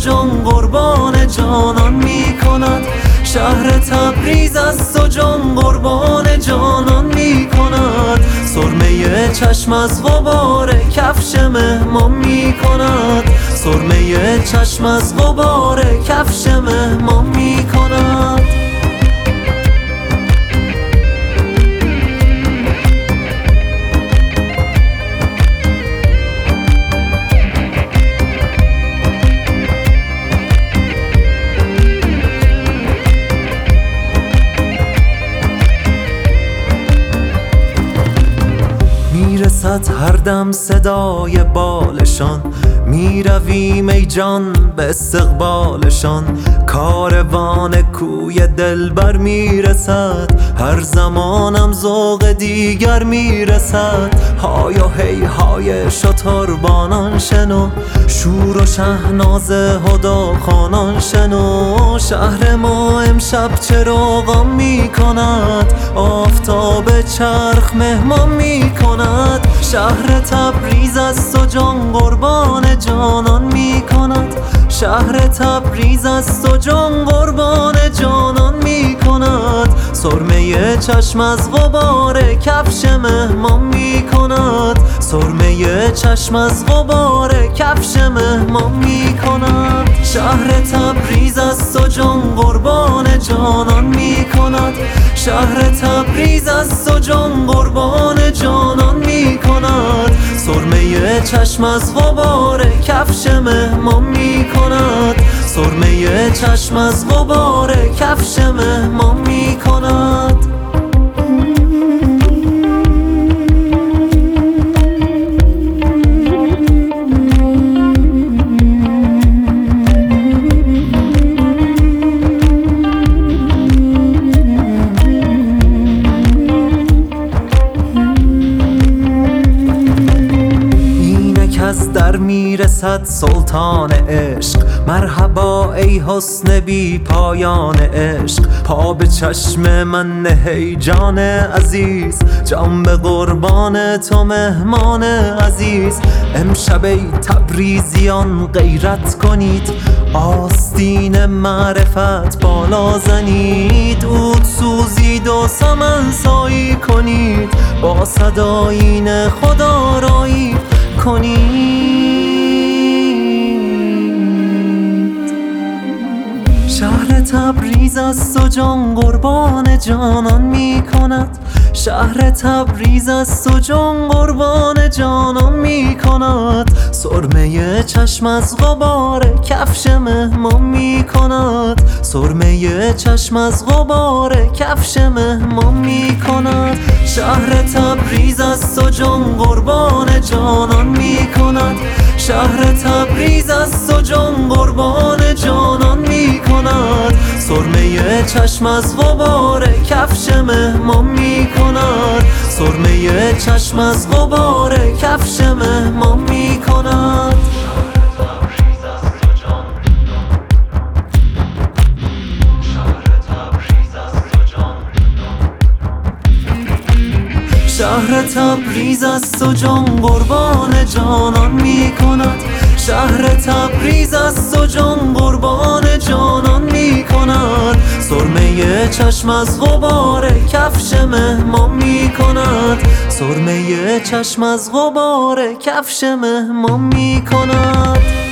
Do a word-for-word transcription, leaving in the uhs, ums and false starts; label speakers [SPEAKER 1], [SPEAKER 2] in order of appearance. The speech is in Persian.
[SPEAKER 1] جان قربان جانان می کند. شهر تبریز است و جان قربان جانان می کند. سرمه چشم از غبار کفش مهمان می کند. سرمه چشم از غبار کفش مهمان می کند. میرسد هر دم صدای بالشان، میرویم ای جان به استقبالشان. کاروان کوی دلبر میرسد، هر زمانم ذوق دیگر میرسد. های و هی های شتربانان شنو، شور و شهناز هداخوانان شنو. شهر ما امشب چراغان میکند، آفتاب چرخ مهمان میکند. شهر تبریز است و جان قربان جانان میکند. شهر تبریز است و جان قربان جانان میکند. سرمه چشم از غبار کفش مهمان میکند. سرمه چشم از غبار کفش مهمان میکند. شهر تبریز است و جان قربان جانان میکند. شهر تبریز است و جان قربان جانان میکند. سرمه چشم از غبار کفش مهمان میکند. سرمه چشم از غبار کفش مهمان میکند. از در میرسد سلطان عشق، مرحبا ای حسن بی پایان عشق. پا به چشم من نه ای جان عزیز، جان به قربان تو مهمان عزیز. امشب ای تبریزیان غیرت کنید، آستین معرفت بالا زنید. عود سوزید و سمن سایی کنید، با صدایین خدا رایی کنید. شهر تبریز است و جان قربان جانان می کند. شهر تبریز است و جان قربان جانان می کند. سرمه چشم از غبار کفش مهمان می کند. سرمه چشم از غبار کفش مهمان می کند. شهر تبریز است و جان قربان جانان می کند. شهر تبریز است و جان قربان جانان می کند. سرمه چشم از غبار کفش مهمان می کند. سرمه چشم از غبار کفش مهمان می کند. شهر تبریز است و جان قربان جانان می کند. شهر تبریز است و جان قربان جانان می کند. سرمه چشم از غبار کفش مهمان می کند. سرمه چشم از غبار کفش مهمان می کند.